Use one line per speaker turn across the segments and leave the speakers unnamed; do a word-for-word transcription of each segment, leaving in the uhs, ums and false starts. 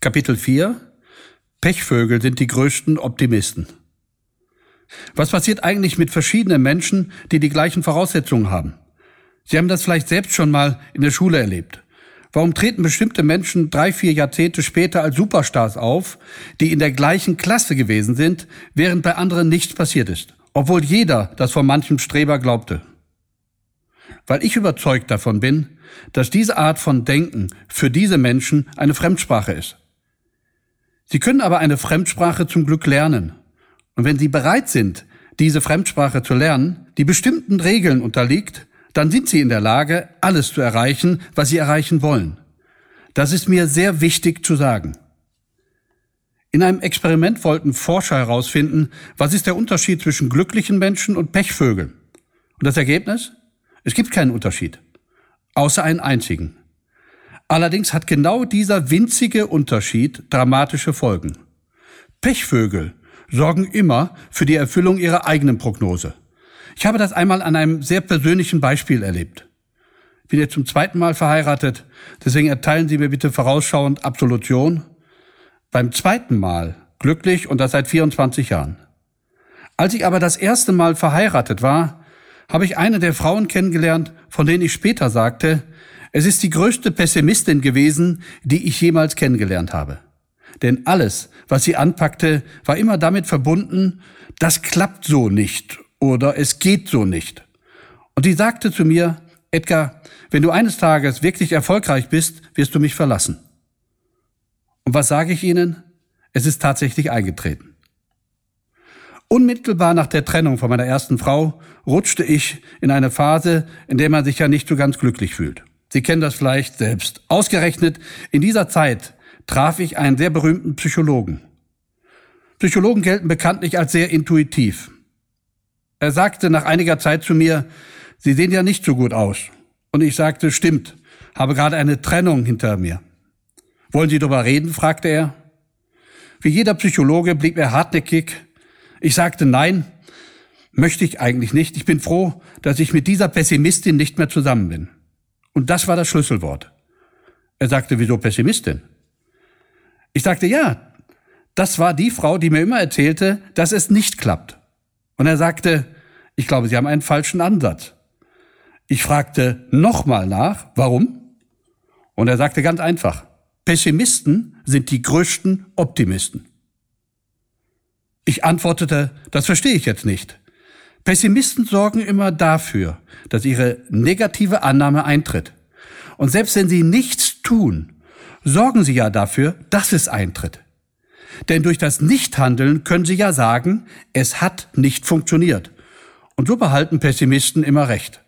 Kapitel vier. Pechvögel sind die größten Optimisten. Was passiert eigentlich mit verschiedenen Menschen, die die gleichen Voraussetzungen haben? Sie haben das vielleicht selbst schon mal in der Schule erlebt. Warum treten bestimmte Menschen drei, vier Jahrzehnte später als Superstars auf, die in der gleichen Klasse gewesen sind, während bei anderen nichts passiert ist? Obwohl jeder das von manchem Streber glaubte. Weil ich überzeugt davon bin, dass diese Art von Denken für diese Menschen eine Fremdsprache ist. Sie können aber eine Fremdsprache zum Glück lernen. Und wenn Sie bereit sind, diese Fremdsprache zu lernen, die bestimmten Regeln unterliegt, dann sind Sie in der Lage, alles zu erreichen, was Sie erreichen wollen. Das ist mir sehr wichtig zu sagen. In einem Experiment wollten Forscher herausfinden, was ist der Unterschied zwischen glücklichen Menschen und Pechvögeln. Und das Ergebnis? Es gibt keinen Unterschied, außer einen einzigen. Allerdings hat genau dieser winzige Unterschied dramatische Folgen. Pechvögel sorgen immer für die Erfüllung ihrer eigenen Prognose. Ich habe das einmal an einem sehr persönlichen Beispiel erlebt. Ich bin jetzt zum zweiten Mal verheiratet, deswegen erteilen Sie mir bitte vorausschauend Absolution. Beim zweiten Mal glücklich und das seit vierundzwanzig Jahren. Als ich aber das erste Mal verheiratet war, habe ich eine der Frauen kennengelernt, von denen ich später sagte, es ist die größte Pessimistin gewesen, die ich jemals kennengelernt habe. Denn alles, was sie anpackte, war immer damit verbunden, das klappt so nicht oder es geht so nicht. Und die sagte zu mir, Edgar, wenn du eines Tages wirklich erfolgreich bist, wirst du mich verlassen. Und was sage ich Ihnen? Es ist tatsächlich eingetreten. Unmittelbar nach der Trennung von meiner ersten Frau rutschte ich in eine Phase, in der man sich ja nicht so ganz glücklich fühlt. Sie kennen das vielleicht selbst. Ausgerechnet in dieser Zeit traf ich einen sehr berühmten Psychologen. Psychologen gelten bekanntlich als sehr intuitiv. Er sagte nach einiger Zeit zu mir, Sie sehen ja nicht so gut aus. Und ich sagte, stimmt, habe gerade eine Trennung hinter mir. Wollen Sie darüber reden? Fragte er. Wie jeder Psychologe blieb er hartnäckig. Ich sagte, nein, möchte ich eigentlich nicht. Ich bin froh, dass ich mit dieser Pessimistin nicht mehr zusammen bin. Und das war das Schlüsselwort. Er sagte, wieso Pessimistin? Ich sagte, ja, das war die Frau, die mir immer erzählte, dass es nicht klappt. Und er sagte, ich glaube, Sie haben einen falschen Ansatz. Ich fragte nochmal nach, warum? Und er sagte ganz einfach, Pessimisten sind die größten Optimisten. Ich antwortete, das verstehe ich jetzt nicht. Pessimisten sorgen immer dafür, dass ihre negative Annahme eintritt. Und selbst wenn sie nichts tun, sorgen sie ja dafür, dass es eintritt. Denn durch das Nichthandeln können sie ja sagen, es hat nicht funktioniert. Und so behalten Pessimisten immer recht.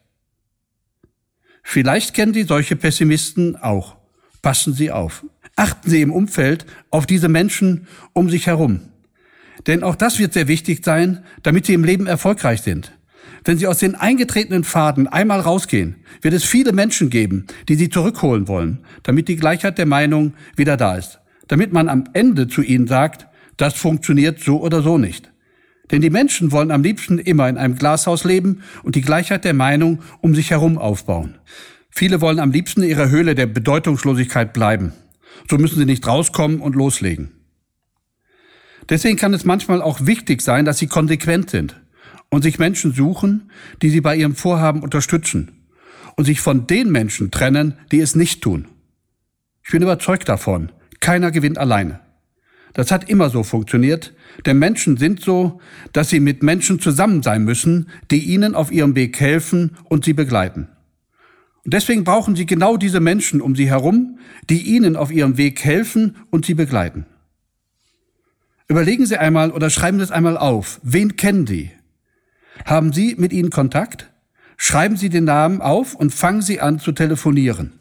Vielleicht kennen Sie solche Pessimisten auch. Passen Sie auf. Achten Sie im Umfeld auf diese Menschen um sich herum. Denn auch das wird sehr wichtig sein, damit Sie im Leben erfolgreich sind. Wenn Sie aus den eingetretenen Pfaden einmal rausgehen, wird es viele Menschen geben, die Sie zurückholen wollen, damit die Gleichheit der Meinung wieder da ist. Damit man am Ende zu ihnen sagt, das funktioniert so oder so nicht. Denn die Menschen wollen am liebsten immer in einem Glashaus leben und die Gleichheit der Meinung um sich herum aufbauen. Viele wollen am liebsten in ihrer Höhle der Bedeutungslosigkeit bleiben. So müssen sie nicht rauskommen und loslegen. Deswegen kann es manchmal auch wichtig sein, dass sie konsequent sind und sich Menschen suchen, die sie bei ihrem Vorhaben unterstützen und sich von den Menschen trennen, die es nicht tun. Ich bin überzeugt davon, keiner gewinnt alleine. Das hat immer so funktioniert, denn Menschen sind so, dass sie mit Menschen zusammen sein müssen, die ihnen auf ihrem Weg helfen und sie begleiten. Und deswegen brauchen sie genau diese Menschen um sie herum, die ihnen auf ihrem Weg helfen und sie begleiten. Überlegen Sie einmal oder schreiben Sie es einmal auf. Wen kennen Sie? Haben Sie mit ihnen Kontakt? Schreiben Sie den Namen auf und fangen Sie an zu telefonieren.